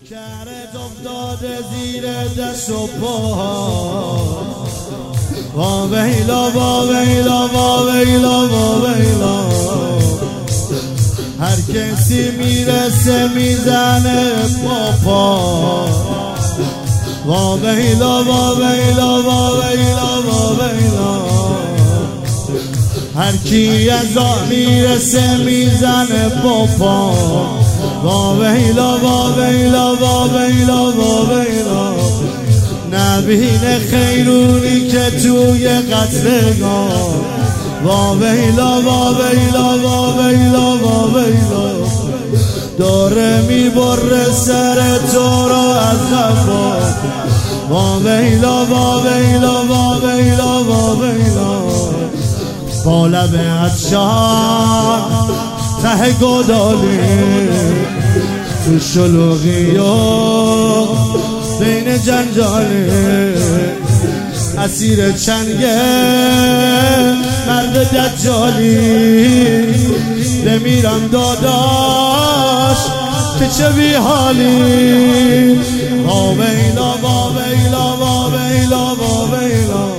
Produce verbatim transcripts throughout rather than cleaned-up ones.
کرد افتاده زیر دست و پا وا ویلا وا ویلا وا ویلا وا ویلا هر کسی میرسه میزنه پاپا وا ویلا وا ویلا وا ویلا وا ویلا هر کی از آن میرسه میزنه پاپا وا ویلا وا ویلا وا ویلا وا ویلا نبینه خیرونی که توی قطرگاه وا ویلا وا ویلا وا ویلا وا ویلا داره میبره سر تو را از خفا وا ویلا وا ویلا وا ویلا وا ویلا با لب عطشان ته گدالی تو شلوغی و بین جنجالی اسیر چنگه مرد دجالی بمیرم داداش که چه بی حالی وا ویلا وا ویلا وا ویلا وا ویلا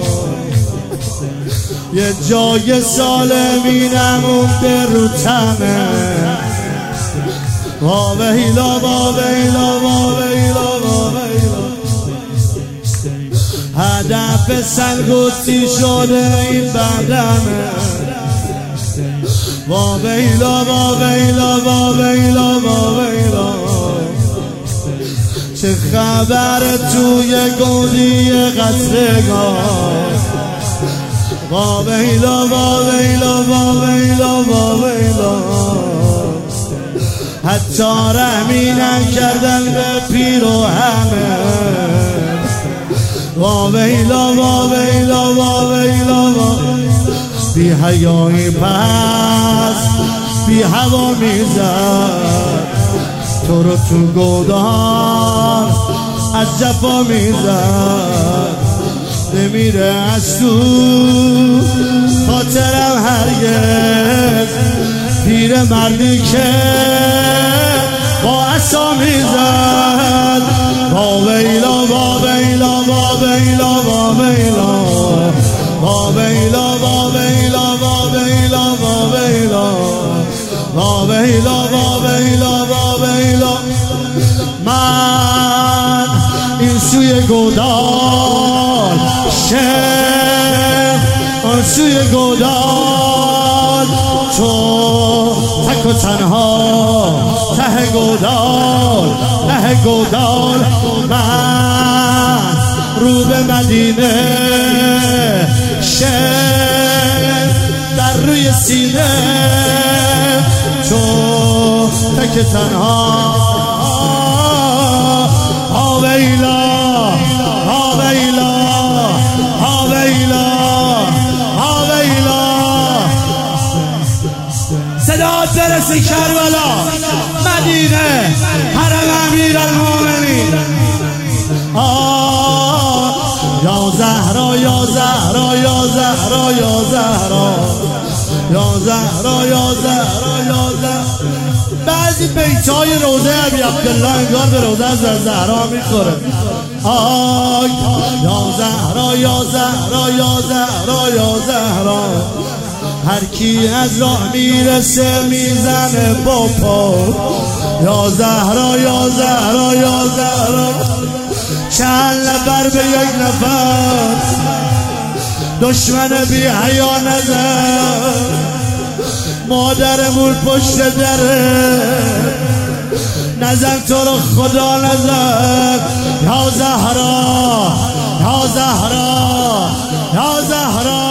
یه جای سالمی نمونده رو تمه وا ویلا وا ویلا وا ویلا وا ویلا هدف سنگوتی شده این بدنه وا ویلا وا ویلا وا ویلا وا ویلا چه خبر توی گودی قطرگاه وا ویلا وا ویلا وا ویلا وا ویلا حتی رحمی نکردن به پیر و همه وا ویلا وا ویلا وا ویلا وا بی حیایی پس بی هوا میزد تو رو تو گودان از جفا میزد نمیره از تو خاطرم هرگز پیر مردی که با عصا میزد وا ویلا وا ویلا وا ویلا وا ویلا وا ویلا وا ویلا وا ویلا وا ویلا وا ویلا وا ویلا وا ویلا من این سوی گودال شهر آن سوی گودال تو تک و تنها ته گودال ته گودال من رو به مدینه شهر در روی سینه تو تک تنها ها ویلا ها ویلا ها ویلا ها ویلا صدات برسی کربلا مدینه حرم امیرالمومنین آه یا زهرا یا زهرا یا زهرا یا زهرا یا زهرا یا زهرا یا زهرا بعضی بیتای روضه ابی عبدالله انگار به روضه از زهرا میخوره آی یا زهرا یا زهرا یا زهرا یا زهرا هر کی از راه میرسه میزنه با پا یا زهرا یا زهرا یا زهرا چند نفر به یک نفر دشمن بی حیا نزد مادرمون پشت دره نزن تو رو خدا نزد یا زهرا یا زهرا یا زهرا